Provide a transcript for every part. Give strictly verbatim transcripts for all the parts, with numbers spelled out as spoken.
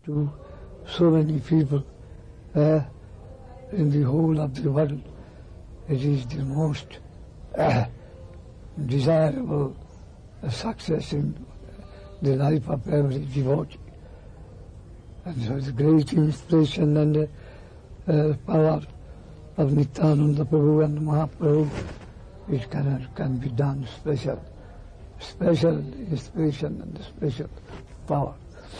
to so many people uh, in the whole of the world. It is the most uh, desirable uh, success in the life of every devotee. And so the great inspiration and the uh, power of Nityananda Prabhu and Mahaprabhu, it can, can be done special, special inspiration and special power.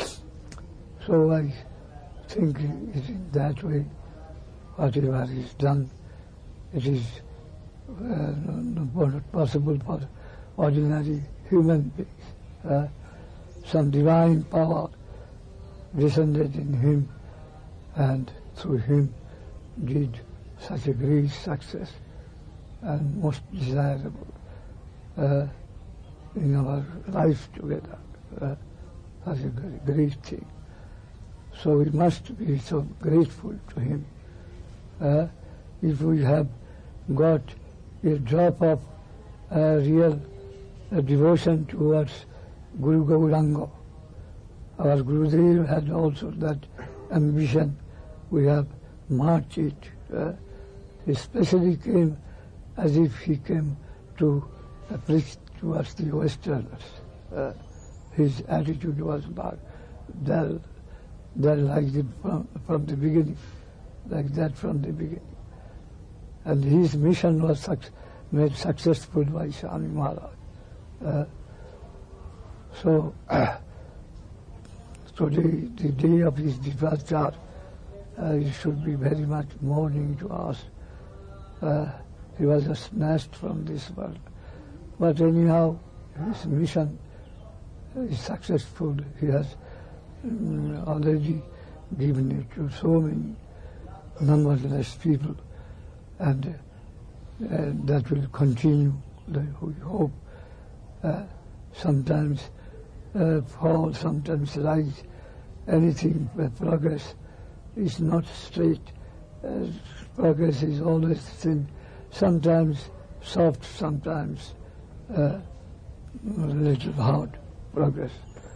So I think it is in that way, whatever is done, it is uh, not possible for ordinary human beings. Uh, some divine power descended in him, and through him did such a great success and most desirable uh, in our life together. Uh, such a great, great thing. So we must be so grateful to him. Uh, if we have got a drop of uh, real uh, devotion towards Guru Gauranga, our Gurudev had also that ambition. We have marked it. Uh, he especially came as if he came to uh, preach towards the Westerners. Uh, his attitude was like that, that like the, from, from the beginning, like that from the beginning. And his mission was suc made successful by Swami Maharaj. Uh, so, uh, so the, the day of his departure, uh, it should be very much mourning to us. Uh, he was uh, snatched from this world. But anyhow, his mission is successful. He has um, already given it to so many numberless people, and uh, uh, that will continue, we hope. Uh, sometimes uh, fall, sometimes rise. Anything but progress is not straight. Uh, progress is always thin, sometimes soft, sometimes uh, a little hard progress.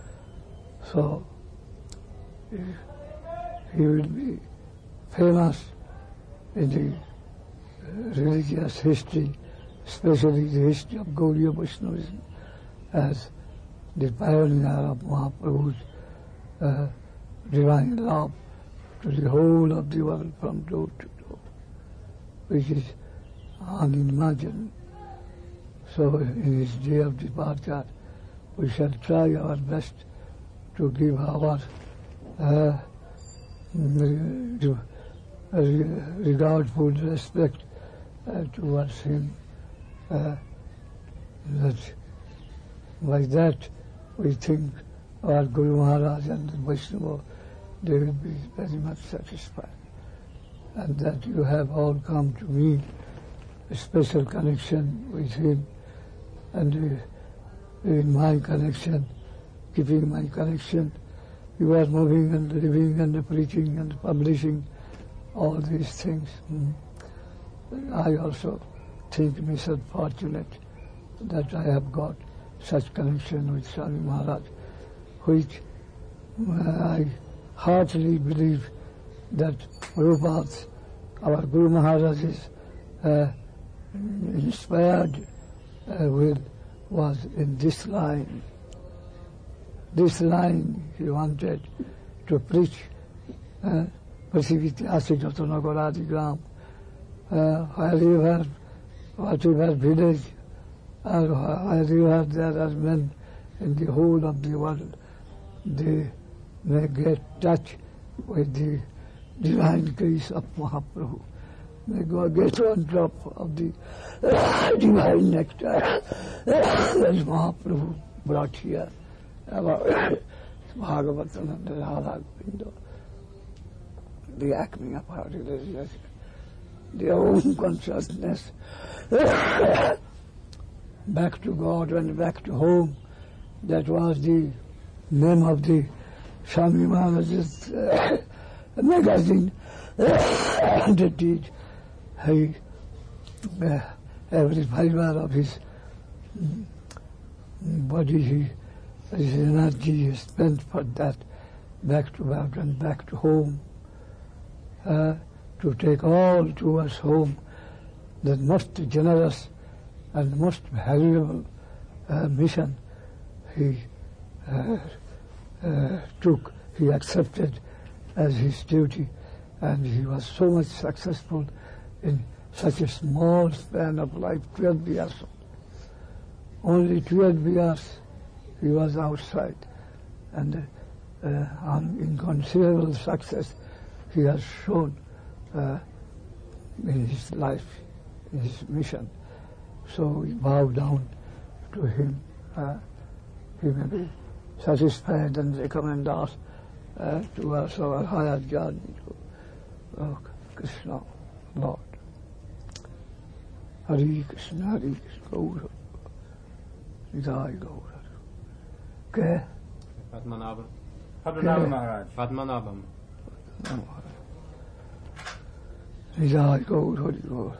So he will be famous in the religious history, especially the history of Gaudiya Vaishnavism, as the pioneer of Mahaprabhu's uh, divine love to the whole of the world from door to door, which is unimaginable. So in his day of departure, we shall try our best to give our uh, regardful respect uh, towards him. Uh, that like that, we think our Guru Maharaj and the Vaishnava, they will be very much satisfied. And that you have all come to meet a special connection with him, and uh, in my connection, keeping my connection, you are moving and living and preaching and publishing all these things. Mm. I also think myself fortunate that I have got such connection with Swami Maharaj, which uh, I heartily believe that Prabhupada's, our Guru Maharaj's uh, inspired uh, will was in this line. This line he wanted to preach Prithiviti Asidhatana Goradigram, wherever, whatever village, or wherever there are men in the whole of the world, they may get touch with the divine grace of Mahaprabhu. May God get on top of the divine nectar that Mahaprabhu brought here. Bhagavatam and the Radha Govinda, the acme of our religious, their own consciousness, back to God and back to home. That was the name of the Swami Maharaj's uh, magazine. And did he, uh, every fiber of his body, he, his energy is spent for that, back to Bhagwan, back to home, uh, to take all to us home, the most generous and most valuable uh, mission he uh, uh, took, he accepted as his duty, and he was so much successful in such a small span of life, twelve years. Only twelve years he was outside, and uh, on inconceivable success he has shown uh, in his life, in his mission. So we bow down to him. Uh, he may be satisfied and recommend us uh, to us our higher journey to uh, Krishna, Lord. Hare Krishna, Hare Krishna, Gaura, Nidai Gaura. Okay? Padmanabham. Padmanabham Maharaj. Padmanabham. Nidai Gaura, Hare Gaura.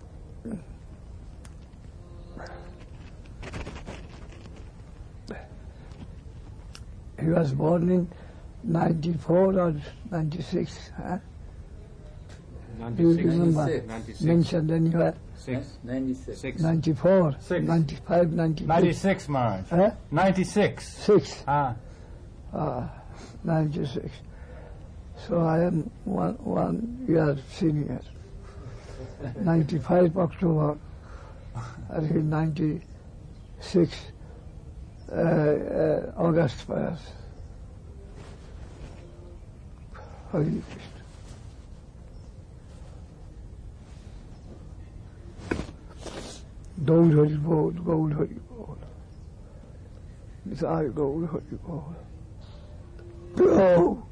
He was born in ninety-four or ninety-six, huh? Do you remember? ninety-six. Mentioned anywhere? Six. ninety-six. Six. ninety-four, Six. ninety-five, ninety-six. ninety-six, Maharaj. Huh? ninety-six. Six. Ah. Ah, ninety-six. So I am one, one year senior. ninety-five October, and he ninety-six uh, uh, August first. Hare Krishna. Gaur Hari Bol, Gaur Hari Bol. Nisai Gaur Hari Bol. Oh.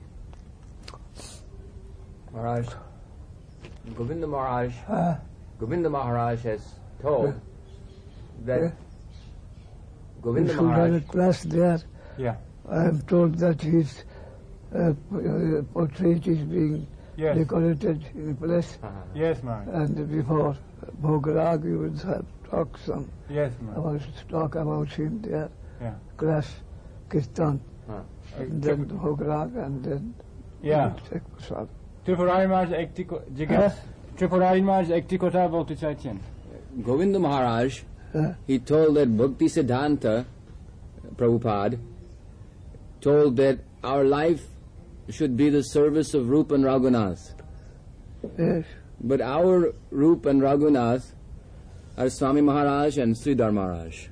Maharaj, Govinda Maharaj, Uh, Govinda Maharaj has told that Yeah. Govinda if you have a Maharaj, class there, Yeah. I am told that his uh, p- uh, portrait is being Yes. decorated in a place, uh, Yes, Maharaj. and before Bhograg you would have talk some Yes, Maharaj. about talk about him there, Yeah. class Kirtan, uh, and then Bhograg, and then Yeah. we take prasad. Tripurari Maharaj ekti ko- jigas. Tripurari Maharaj ekti kota bolti chaityen. Govinda Maharaj, Uh, he told that Bhakti Siddhanta Prabhupada told that our life should be the service of Rupa and Raghunath. yes, But our Rupa and Raghunath are Swami Maharaj and Sridhar Maharaj.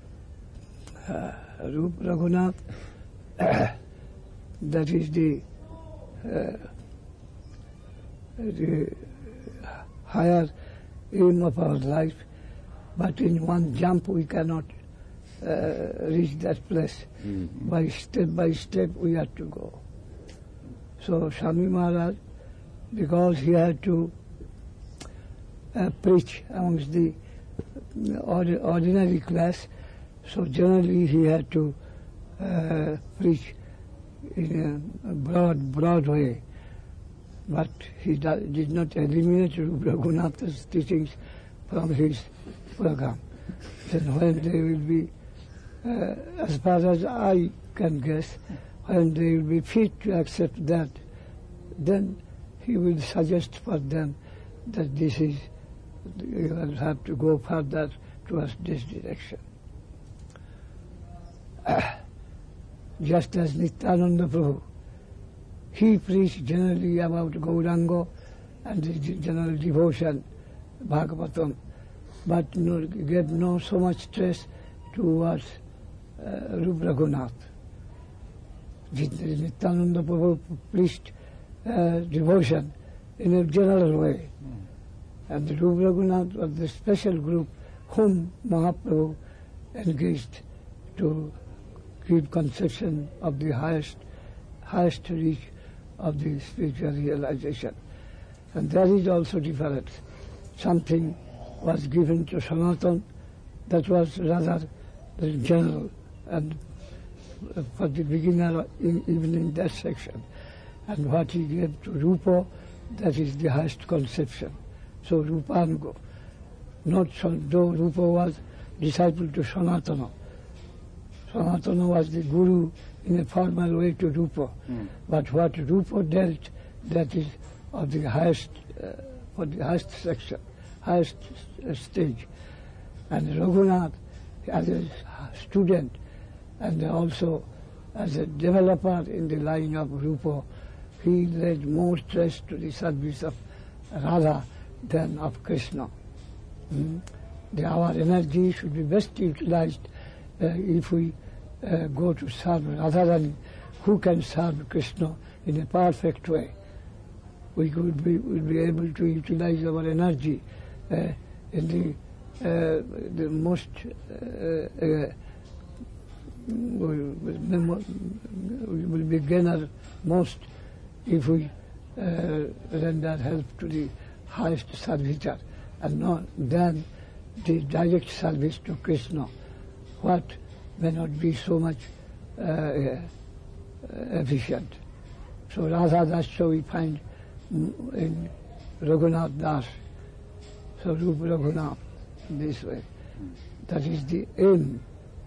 Rup Raghunath, that is the, uh, the higher aim of our life, but in one jump we cannot uh, reach that place. By step by step we have to go. So Swami Maharaj, because he had to uh, preach amongst the ordi- ordinary class, so generally he had to uh, preach in a broad, broad way. But he do- did not eliminate Rupa Raghunath's teachings from his program. Then when they will be, uh, as far as I can guess, when they will be fit to accept that, then he will suggest for them that this is, you will have to go further towards this direction. Just as Nityananda Prabhu, he preached generally about Gauranga and the g- general devotion, Bhagavatam, but no, gave no so much stress towards uh, Rupa Raghunath. Nit- Nityananda Prabhu preached uh, devotion in a general way. And the Rupa Raghunath was the special group whom Mahaprabhu engaged to give conception of the highest, highest reach of the spiritual realization. And that is also different. Something was given to Sanatana that was rather general, and uh, for the beginner in, even in that section. And what he gave to Rupa, that is the highest conception. So Rupanuga, not so, though Rupa was disciple to Sanatana. Sanatana was the guru in a formal way to Rupa. Mm. But what Rupa dealt, that is of the highest, uh, for the highest section, highest uh, stage. And Raghunath, as a student and also as a developer in the line of Rupa, he laid more stress to the service of Radha than of Krishna. Mm. The, our energy should be best utilized uh, if we uh, go to serve Radharani, who can serve Krishna in a perfect way. We could be, will be able to utilize our energy uh, in the uh, the most uh, uh, will, will be gainer most if we uh, render help to the highest servitor and not then the direct service to Krishna, what may not be so much uh, uh, efficient. So Radha Das, so we find in Raghunath Das, so Rup Raghunath, this way. That is the aim.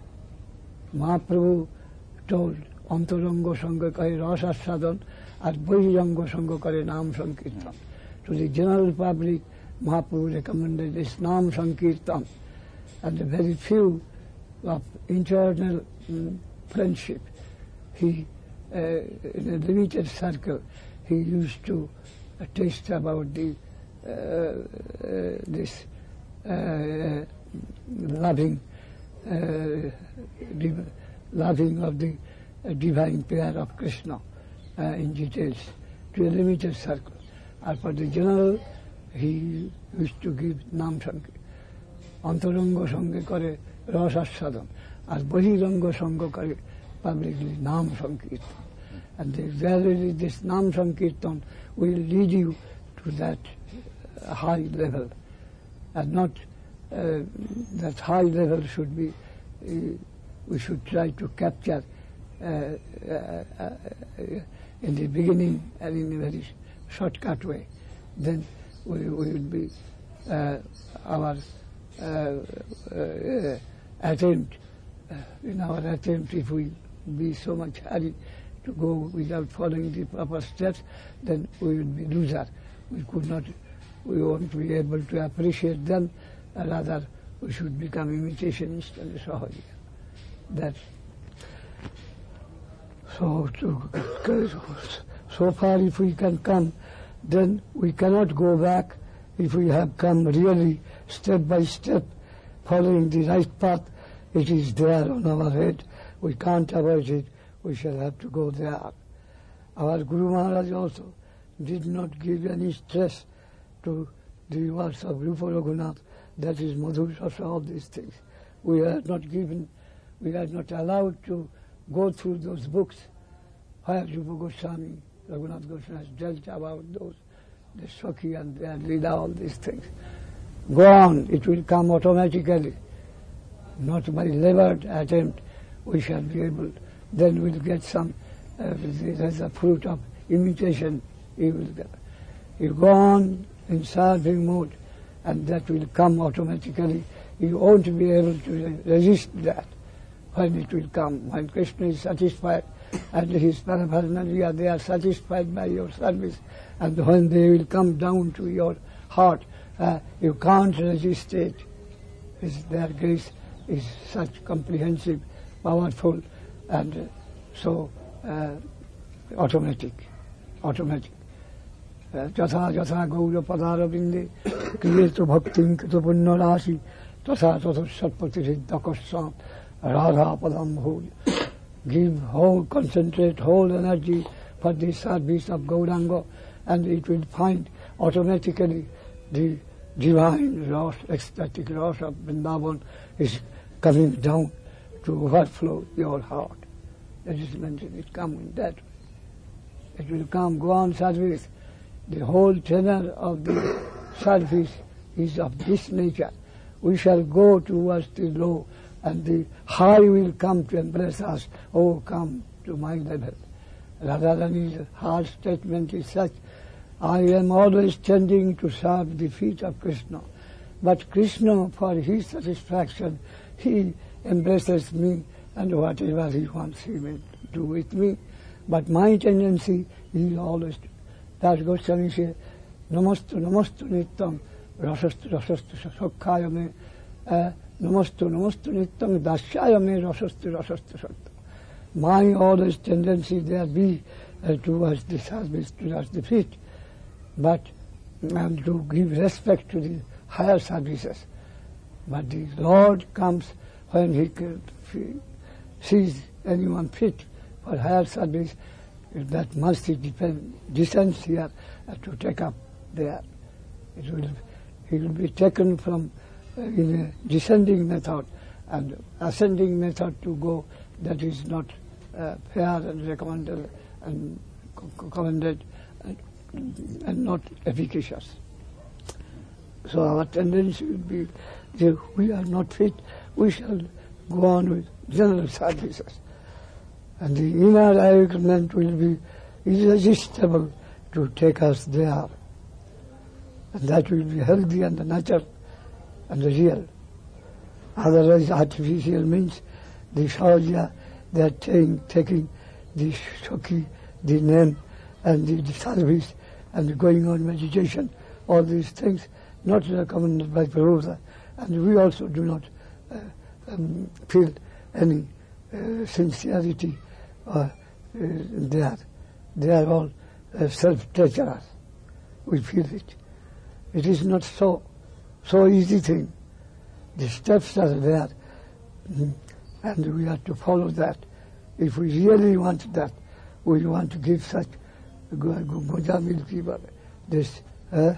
Mahaprabhu told, Antaranga Sangha kare rasa sadhan, and Bahiranga Sangha kare nam sankirtan. To the general public, Mahaprabhu recommended this nam sankirtan, and the very few of internal um, friendship. He, uh, in a limited circle, he used to uh, taste about the uh, uh, this uh, loving, uh, div- loving of the uh, divine pair of Krishna uh, in details to a limited circle. And for the general, he used to give nam sankirtan. Antaranga Sangha kare rasa sadhan, and Bahiranga Sangha kare publicly nam sankirtan. And gradually this nam sankirtan will lead you to that uh, high level, and not uh, that high level should be, uh, we should try to capture uh, uh, uh, in the beginning and in a very shortcut way. Then we, we will be, uh, our uh, uh, attempt, uh, in our attempt, if we be so much hurry to go without following the proper steps, then we will be loser. We could not, we won't be able to appreciate them, uh, rather we should become imitationists and so that. So, to, so far if we can come, then we cannot go back. If we have come really step by step, following the right path, it is there on our head. We can't avoid it. We shall have to go there. Our Guru Maharaj also did not give any stress to the words of Rupa Raghunath, that is Madhur Sasa, all these things. We are not given, we are not allowed to go through those books where Rupa Goswami, Raghunath Goswami has dealt about those, the Sakhi and their Leela, all these things. Go on, it will come automatically. Not by labored attempt we shall be able, then we'll get some, uh, as a fruit of imitation, you will get. You go on in serving mode, and that will come automatically. You won't be able to resist that when it will come. When Krishna is satisfied and his paraphernalia, they are satisfied by your service, and when they will come down to your heart, uh, you can't resist it. It's their grace is such comprehensive, powerful, and uh, so uh, automatic, automatic. Jatha jatha gaura padara binde kriyetu bhaktim kritu punna rasi tatha tatha satpati siddhakasam radha padam bhul. Give whole, concentrate whole energy for the service of Gauranga, and it will find automatically the divine rasa, ecstatic rasa of Vrindavan is coming down to overflow your heart. That is mentioned, it comes in that way. It will come, go on service. The whole tenor of the service is of this nature. We shall go towards the low, and the high will come to embrace us. Oh, come to my level. Radharani's heart statement is such, I am always tending to serve the feet of Krishna. But Krishna, for his satisfaction, he embraces me and whatever he wants he may do with me. But my tendency is always to, that Goswami says, Namastu, Namastu Nittam, Rasastu, Rasastu, Sakhaya me, uh, Namastu, Namastu Nittam, Dasyaya me, Rasastu, Rasastu, Sakhaya. My always tendency there be uh, towards the service, towards the feet, but and to give respect to the higher services. But the Lord comes when he sees anyone fit for higher service, that mercy depend, descends here uh, to take up there. It will, it will be taken from uh, in a descending method, and ascending method to go, that is not uh, fair and recommended and commended and, and not efficacious. So our tendency will be, if we are not fit, we shall go on with general services. And the inner argument will be irresistible to take us there. And that will be healthy and natural and real. Otherwise, artificial means the Sahaja, they are taking, taking the Shakti, the name, and the, the service, and going on meditation, all these things, not recommended by Prabhupada. And we also do not uh, um, feel any uh, sincerity uh, uh, there. They are all uh, self-treacherous. We feel it. It is not so, so easy thing. The steps are there, and we have to follow that. If we really want that, we want to give such Gojamil people this. Uh,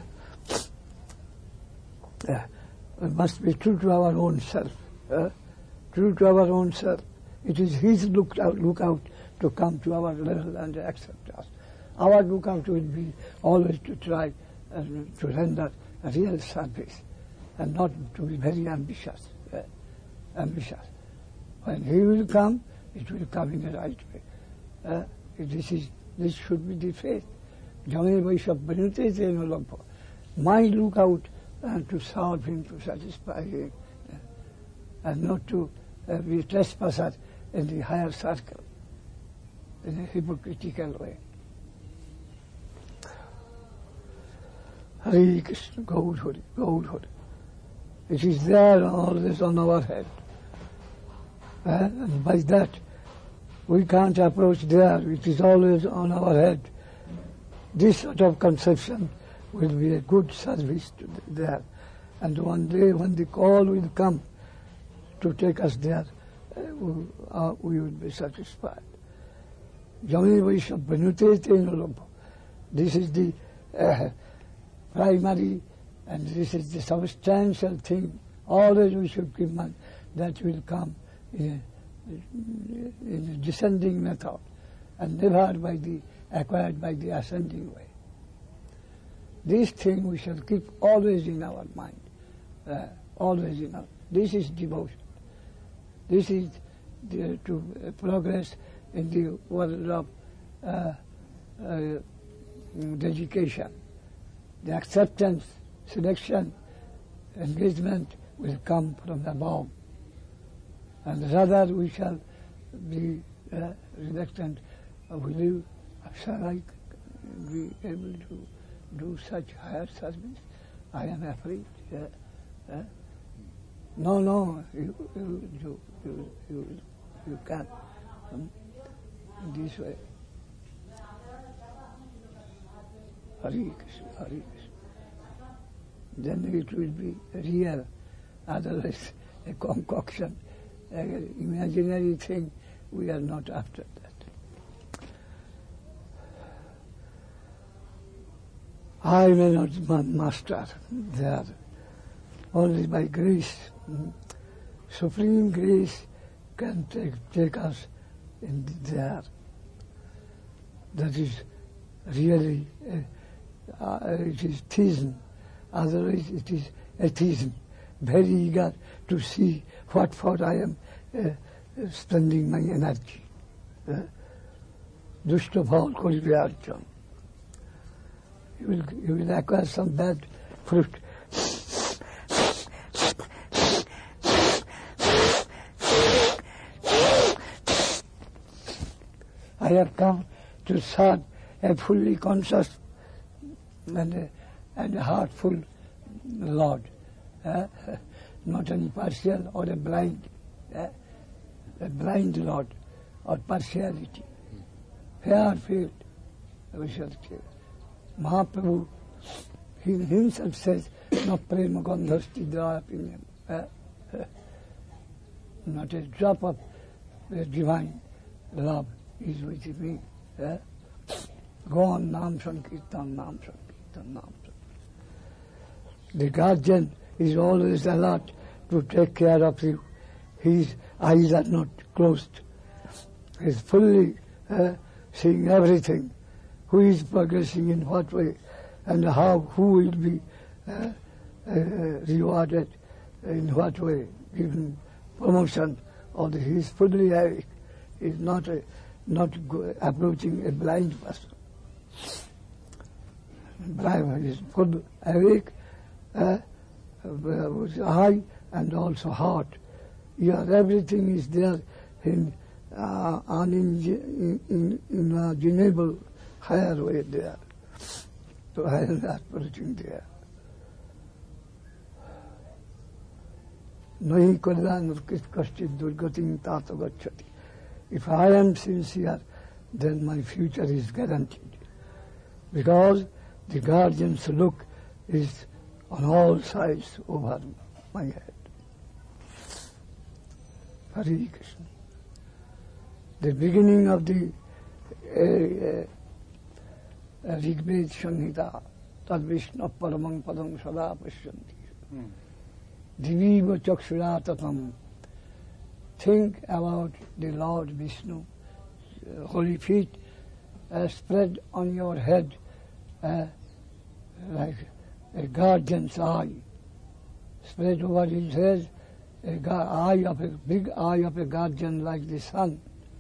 uh, we must be true to our own self. Uh, true to our own self. It is his look out, look out to come to our level and accept us. Our lookout will be always to try uh, to render a real service, and not to be very ambitious. Uh, ambitious. When he will come, it will come in the right way. Uh, this is this should be the faith. My lookout and to serve him, to satisfy him, uh, and not to uh, be trespasser in the higher circle, in a hypocritical way. Hare Krishna, Gaur Hari, Gaur Hari. It is there always on our head. Uh, and by that, we can't approach there. It is always on our head. This sort of conception will be a good service to the, there. And one day when the call will come to take us there, uh, we, uh, we will be satisfied. This is the uh, primary, and this is the substantial thing. Always we should keep mind that will come in a, in a descending method, and never by the acquired by the ascending way. This thing we shall keep always in our mind, uh, always in our. This is devotion. This is the, to uh, progress in the world of uh, uh, dedication. The acceptance, selection, engagement will come from above. And rather we shall be uh, reluctant. Uh, will you, shall I be able to do such higher service? I am afraid. Uh, uh, no, no, you, you, you, you, you, you can. Um, in this way. Hare Krishna, Hare Krishna. Then it will be real, otherwise a concoction, an imaginary thing. We are not after that. I may not master there, only by grace. Supreme grace can take, take us in there. That is really, uh, uh, it is theism. Otherwise it is atheism. Very eager to see what for I am uh, spending my energy. Dushta bhav koribe arjan. You will, you will acquire some bad fruit. I have come to serve a fully conscious and a, and a heartful Lord, uh, not any partial or a blind, uh, a blind Lord or partiality. Fair field, we shall say. Mahaprabhu, he himself says, no prema gandhasti drapinam. Uh, uh, not a drop of uh, divine love is with me. Uh, go on, Nam Sankirtan, Nam Sankirtan, Nam Sankirtan. The guardian is always alert to take care of you. His eyes are not closed. He is fully uh, seeing everything. Who is progressing in what way, and how, who will be uh, uh, rewarded in what way, given promotion, or he is fully awake. He is not a, not go, approaching a blind person. Blind is full awake, uh, with eye and also heart. Your everything is there in uh, unimaginable higher way there. So I am not approaching there. Nahi kalyan kashchit durgatim tato gacchati. If I am sincere, then my future is guaranteed. Because the guardian's look is on all sides over my head. Hare Krishna. The beginning of the uh, uh, Rigved Shanhita, Tad Vishnu Paramang Padam Sada Pashyanti. Diviva Chakshuratatam. Think about the Lord Vishnu, uh, holy feet uh, spread on your head uh, like a guardian's eye. Spread over his head, a gu- eye of a big eye of a guardian like the sun.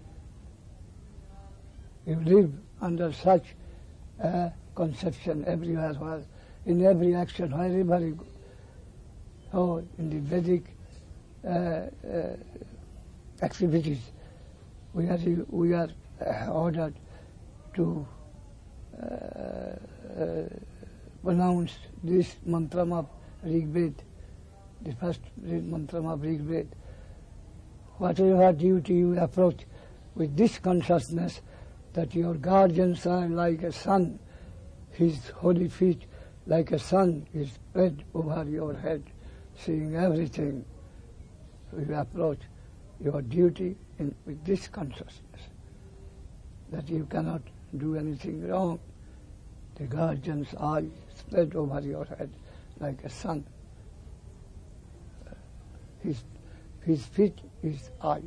You live under such uh, conception everywhere, where, in every action, wherever you go. Oh, in the Vedic uh, uh, activities, we are we are uh, ordered to uh, uh, pronounce this mantra of Rigved, the first mantra of Rigved. Whatever duty you approach with this consciousness that your guardians are like a sun, his holy feet like a sun is spread over your head, seeing everything. So you approach your duty in, with this consciousness, that you cannot do anything wrong. The guardian's eye spread over your head like a sun. His, his feet is eye.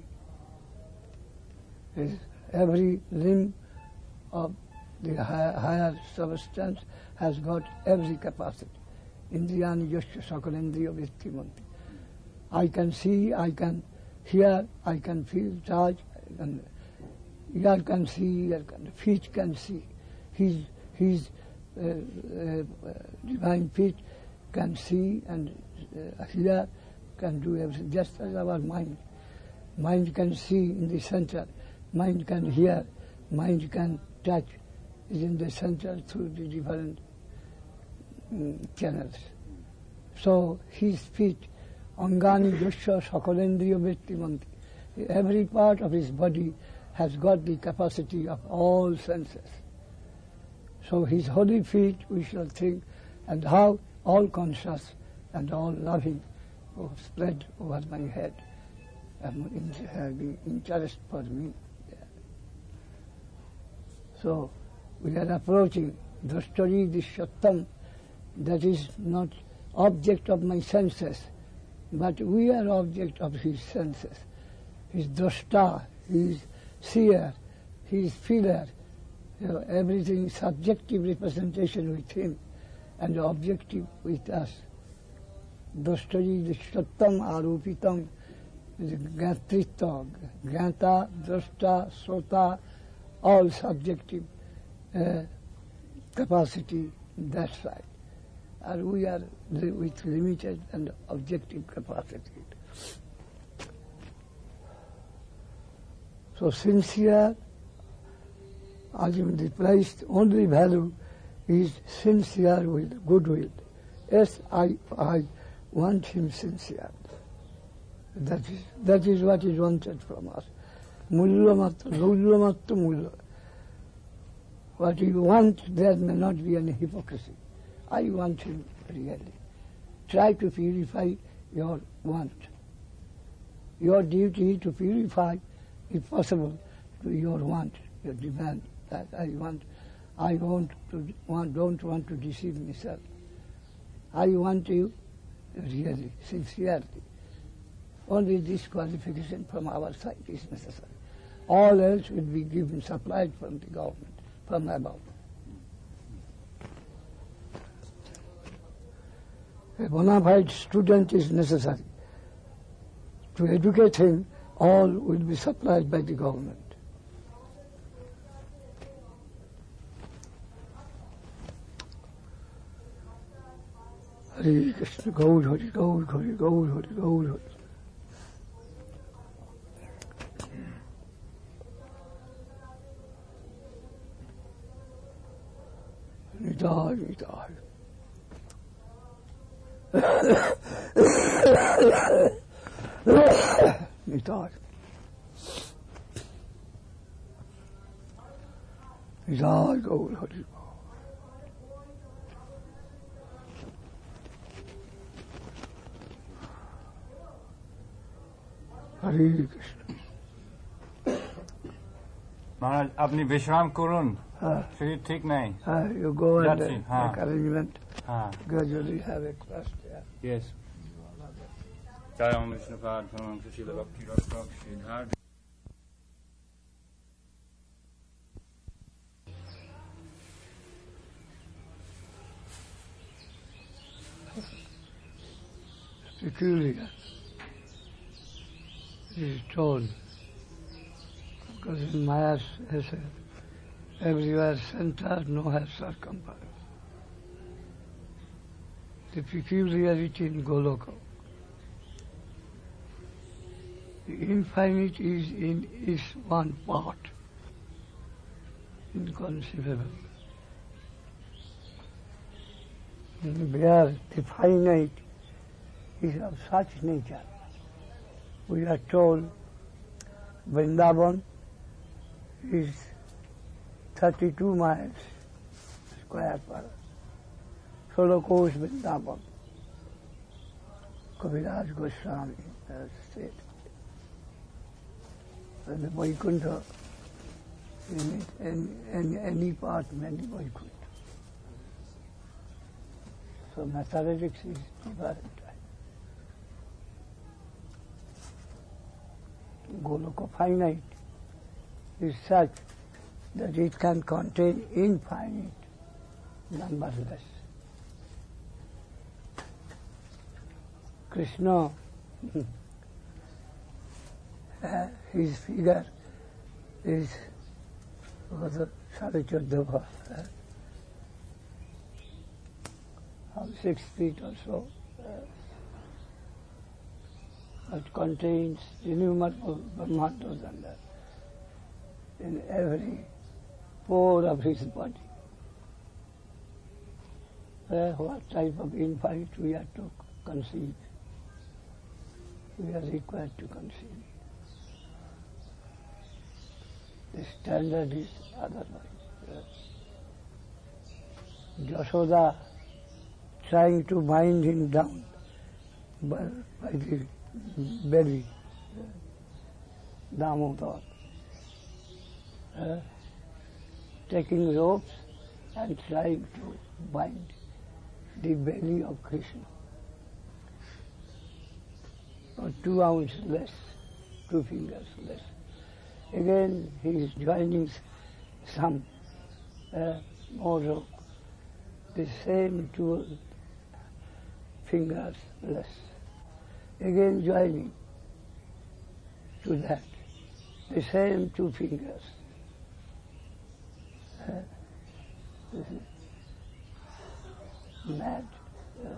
His, every limb of the higher, higher substance has got every capacity. Indriyani yasya sakalendriya vittimanti. I can see, I can hear, I can feel, touch, and ear can see, ear can, feet can see. His, his uh, uh, divine feet can see and uh, hear, can do everything, just as our mind. Mind can see in the center, mind can hear, mind can touch, is in the center through the different um, channels. So his feet, Angani Yasya Sakalendriya Vittimanti. Every part of his body has got the capacity of all senses. So his holy feet, we shall think, and how all conscious and all loving oh, spread over my head, and in, having interest for me. Yeah. So we are approaching Drashtari Dishyatam, that is not object of my senses, but we are object of his senses. He is drashta, he is seer, he is feeler. You know, everything is subjective representation with him and objective with us. Drashtari Dishyatam Arupitam, Gatritva, Gata, Drashta, Sota, all subjective uh, capacity that side. And we are li- with limited and objective capacity. So sincere ultimately placed only value is sincere will, goodwill. Yes, I, I want him sincere. That is, that is what is wanted from us. Mulla matta, lulla matta mulla. What you want, there may not be any hypocrisy. I want him really. Try to purify your want. Your duty is to purify, if possible, to your want, your demand. That I want, I want to want, don't want to deceive myself. I want you really, sincerely. Only this qualification from our side is necessary. All else will be given, supplied from the government, from above. A bona fide student is necessary. To educate him, all will be supplied by the government. Hare Krishna, Gaur Hari, Gaur Hari, Gaur Hari, Gaur Hari. Nidai, Nidai. Nidai. Nidai, Gaur Hari. হরে কৃষ্ণ। মহারাজ আপনি বিশ্রাম করুন, হ্যাঁ শরীর ঠিক নাই। হ্যাঁ, you go and যাচ্ছি, uh, হ্যাঁ। make arrangement. হ্যাঁ, Gradually have a class there. yes. জয় ওম বিষ্ণুপাদ ভ্রমণ সুশীল ভক্তি রক্ষক Sridhar. Peculiar. It is told, because in Maya's essay, everywhere center, nowhere circumference. The peculiarity in Goloka. The infinite is in is one part, inconceivable. Where the finite is of such nature, we are told Vrindavan is thirty-two miles square per solo course Vrindavan. Kaviraj Goswami has said. And the Vaikuntha, in it, in, in any part, many Vaikuntha. So mathematics is different. Goloka finite is such that it can contain infinite, numberless. Krishna, uh, his figure is Sade Chodda, uh, six feet or so. Uh, It contains innumerable Brahmandas under in every pore of his body. Uh, what type of infinite we are to conceive? We are required to conceive. The standard is otherwise. Uh, Yashoda trying to bind him down by, by the belly, Damodar, uh, taking ropes and trying to bind the belly of Krishna. Or two ounces less, two fingers less. Again he is joining some uh, more rope, the same two fingers less. Again joining to that, the same two fingers. Uh, this is mad. Uh,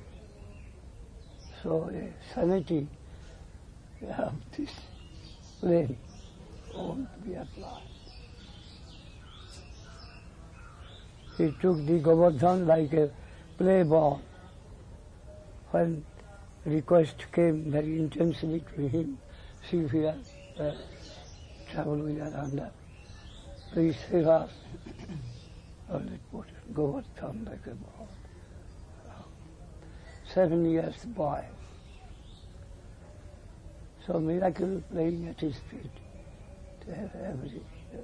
so a sanity of this plane won't be applied. he took the Govardhan like a play ball. When request came very intensely to him, see if he has uh, travel with Ananda, please save us. Or they put Govardhan like a ball. Seven years boy. So miracle playing at his feet to have every uh,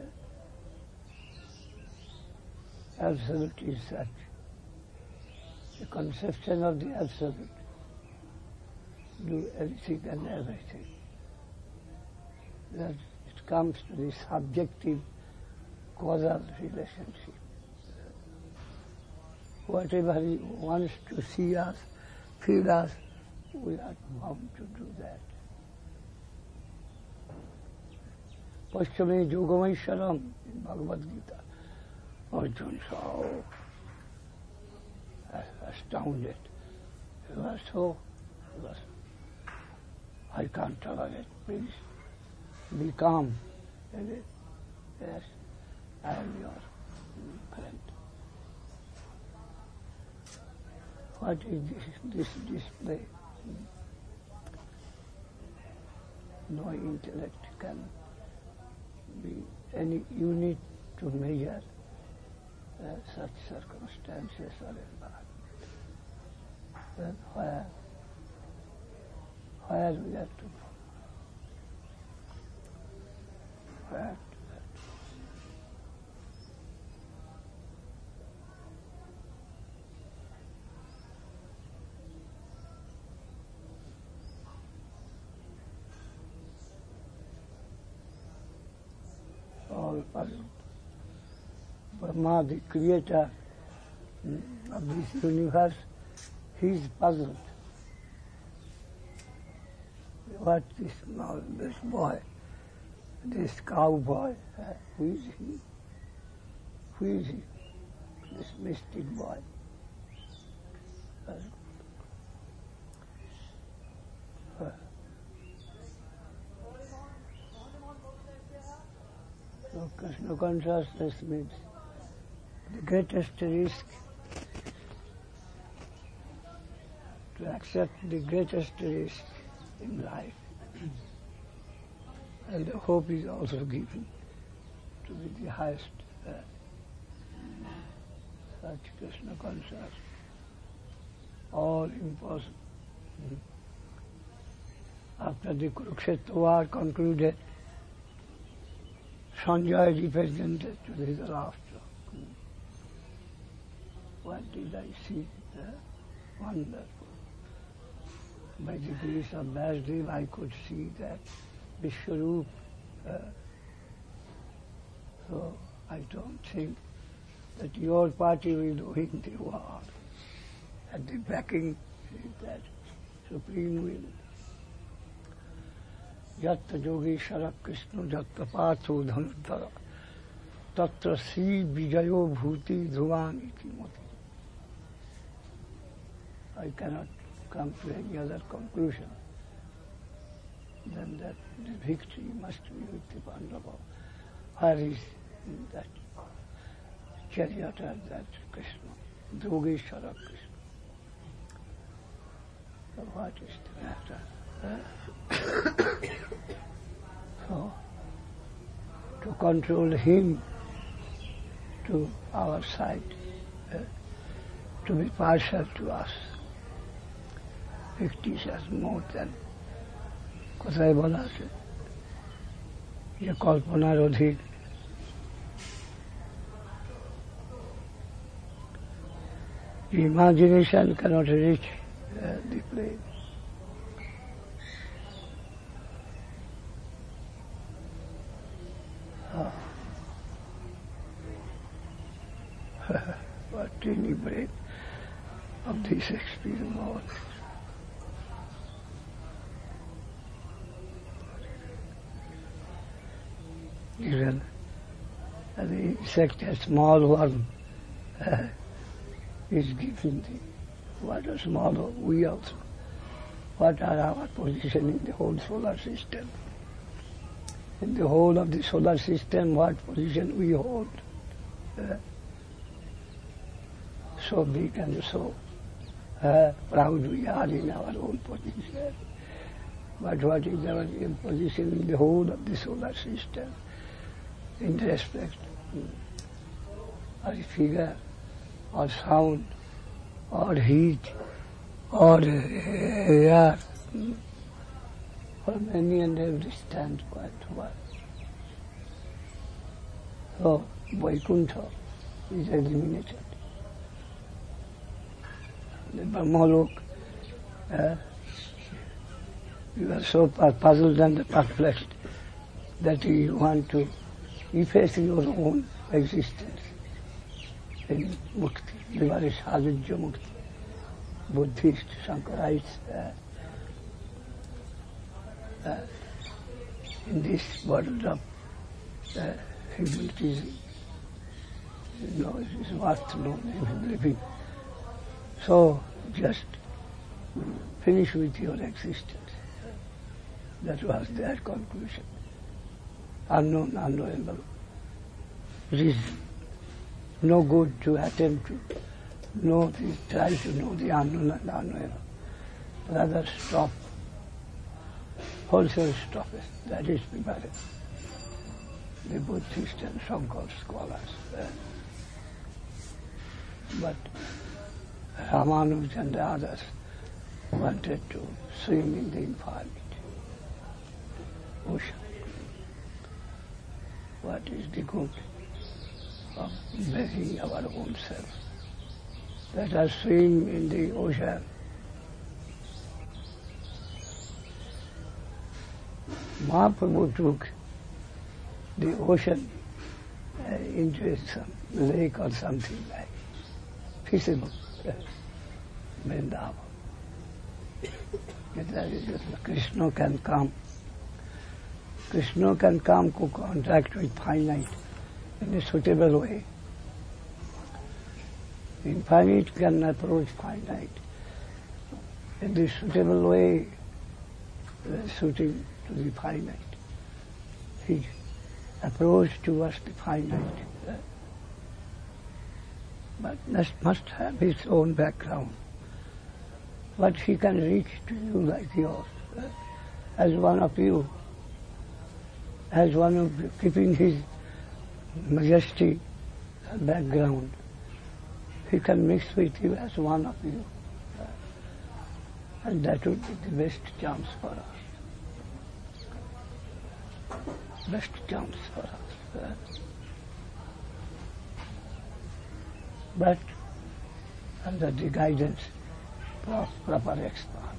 absolute is such. The conception of the absolute. Do everything and everything. That it comes to the subjective causal relationship. Whatever he wants to see us, feel us, we are bound to do that. Pashyame Yogamesharam in Bhagavad Gita. Arjuna saw, astounded. He was so, he was, I can't tolerate, please. Be calm. Yes, I am your friend. What is this, this display? No intellect can be any unit to measure uh, such circumstances or environment. Then where, where we have to go? Where to that? All puzzled. Brahma, the creator of this universe, he is puzzled. What this, this boy, this cowboy, uh, who is he? Who is he? This mystic boy. Uh, uh, so Krishna consciousness means the greatest risk, to accept the greatest risk in life. And the hope is also given to be the highest uh, such Krishna consciousness. All impossible. After the Kurukshetra war concluded, Sanjay represented to his laughter. What did I see? Uh, wonderful. By the grace of Vasudev, I could see that Vishwarup. Uh, so I don't think that your party will win the war. And the backing is that supreme will. Yatta Yogeshwara Krishna Yatta Patho Dhanudhara Tatra Sri Vijayo Bhuti Dhruvan iti mati. I cannot come to any other conclusion than that the victory must be with the Pandava. Where is that charioteer, that Krishna, Yogeshwara Krishna? So what is the matter? Uh, so, to control him to our side, uh, to be partial to us. Fictitious more than কোথায় বলা আছে যে কল্পনার অধিক imagination cannot reach uh, the plane. Oh. What teeny brain of this experience. Even the insect, a small worm, uh, is given the, what a small worm, we also. What are our position in the whole solar system? In the whole of the solar system, what position we hold? Uh, so big and so uh, proud we are in our own position. But what is our position in the whole of the solar system in respect or figure or sound or heat or air or many and every stand quite well. So Vaikuntha is eliminated. The Brahmalok, uh, you are so puzzled and perplexed that you want to efface your own existence in Mukti. There is Sadhujya Mukti. Buddhist, Shankarites, uh, uh, in this world of uh, hypnotism, you know, it is worth no living. So just finish with your existence. That was their conclusion. Unknown, unknowable. It is no good to attempt to know the, try to know the unknown and unknowable. Rather stop, wholesale stop it. That is the matter. The Buddhist and Shankar scholars. Uh, but Ramanuj and the others wanted to swim in the infinite ocean. What is the good of burying our own self? Let us swim in the ocean. Mahaprabhu took the ocean uh, into some lake or something like peaceable uh, Vrindavan. That is, Krishna can come. Krishna can come to contact with finite in a suitable way. Infinite can approach finite in the suitable way, uh, suiting to the finite. His approach towards the finite, uh, but must, must have his own background. But he can reach to you like yours, uh, as one of you, as one of you, keeping his majesty background. He can mix with you as one of you. Uh, and that would be the best chance for us. Best chance for us. Uh, but under the guidance of proper expert.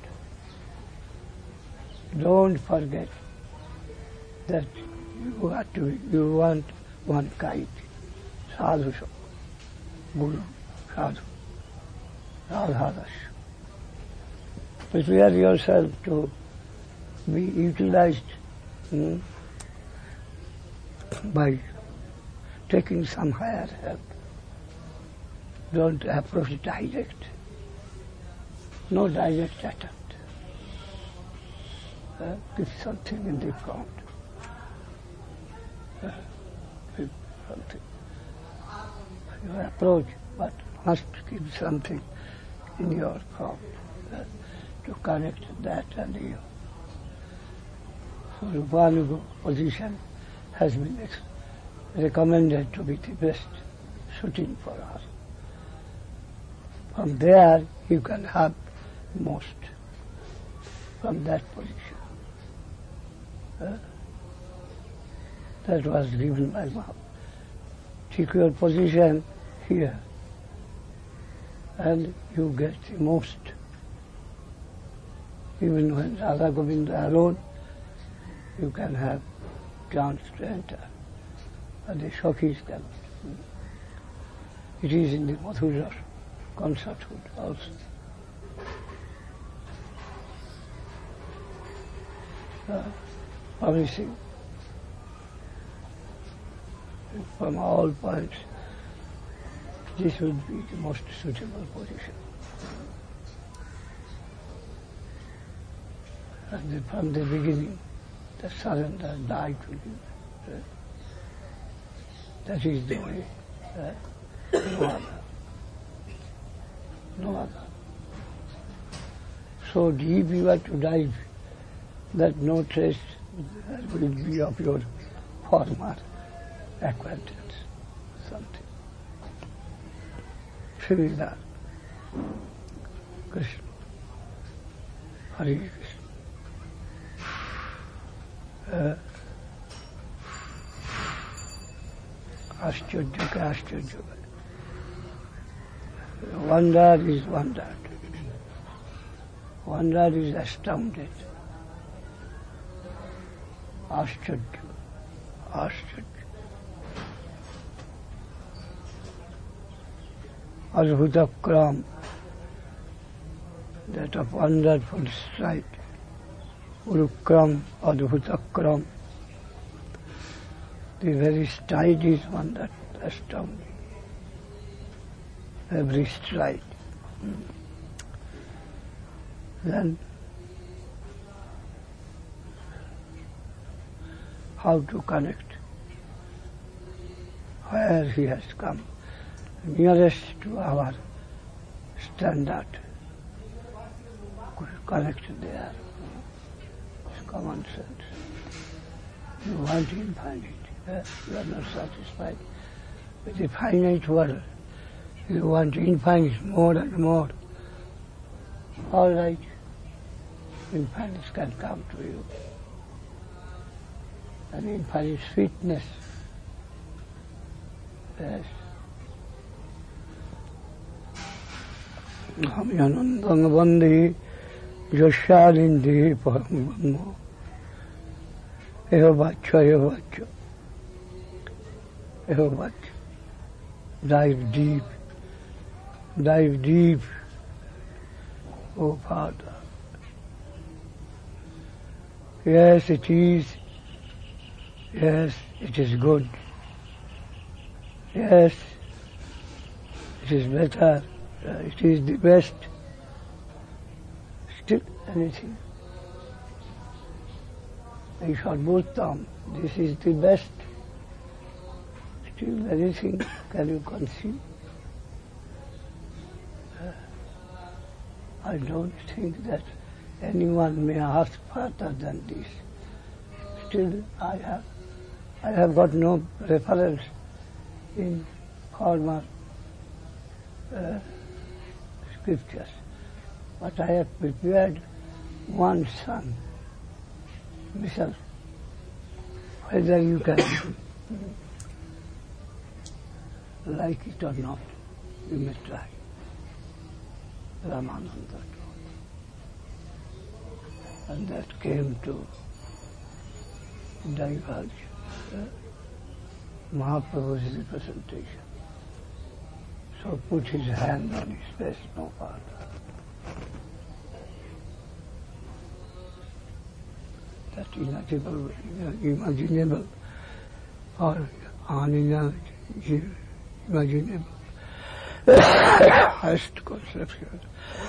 Don't forget that you have to, you want one kind, sadhu, guru, sadhu, radhadash. Prepare yourself to be utilized hmm, by taking some higher help. Don't approach direct. No direct attempt. Uh, give something in the front. Uh, give something. You approach, but must give something in your front uh, to connect that and you. So Rupanuga position has been ex- recommended to be the best suiting for us. From there you can have most from that position. Uh, that was given by Mahaprabhu. Take your position here and you get the most. Even when Radha Govinda alone, you can have chance to enter. And the Shakis cannot. It is in the Madhura concerthood also. Uh, promising from all points, this would be the most suitable position. And the, from the beginning, the surrender died to you. Uh, that is the way. Uh, no other. no other. So deep you have to dive that no trace will be of your former acquaintance, something. Similar. Krishna. Hare Krishna. Uh, Ascharya ka ascharya. Wonder is wondered. Wonder is astounded. Ascharya. Ascharya. Adbhutakram, that of wonderful sight. Urukram, Adbhutakram. The very stride is one that astounding. Every stride. Then, how to connect? Where he has come, nearest to our standard. Connect there. It's common sense. You want infinite. You are not satisfied with the finite world. You want infinite more and more. All right, infinite can come to you. And infinite sweetness. Yes. Hamyanandang Vande Yashalindi Parambrahma. Eva Vacha, Eva Vacha. Eva Vacha. Dive deep. Dive deep. Oh Father. Yes, it is. Yes, it is good. Yes, it is better. It is the best. Still anything. Ishwarbhuttam, this is the best. Still anything can you conceive? Uh, I don't think that anyone may ask further than this. Still I have, I have got no reference in former uh, scriptures, but I have prepared one song, myself, whether you can like it or not, you may try. Ramananda told. And that came to divulge uh, Mahaprabhu's representation. So put his hand on his face, no father. That imaginable, imaginable or unimaginable, highest conception,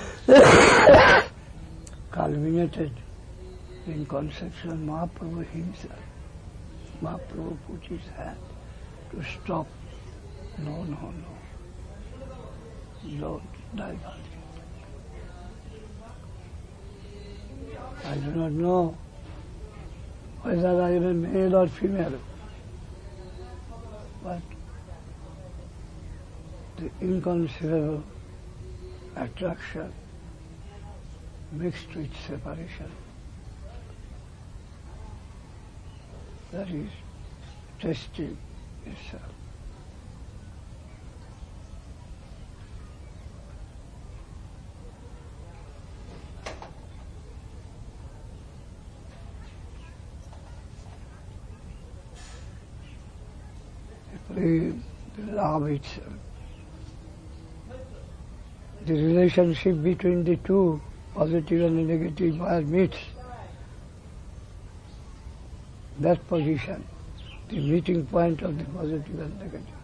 culminated in conception Mahaprabhu himself. Mahaprabhu put his hand to stop. No, no, no. Don't divulge it. I do not know whether I am a male or female, but the inconceivable attraction mixed with separation, that is testing itself. The love itself, the relationship between the two, positive and negative, where meets, that position, the meeting point of the positive and negative.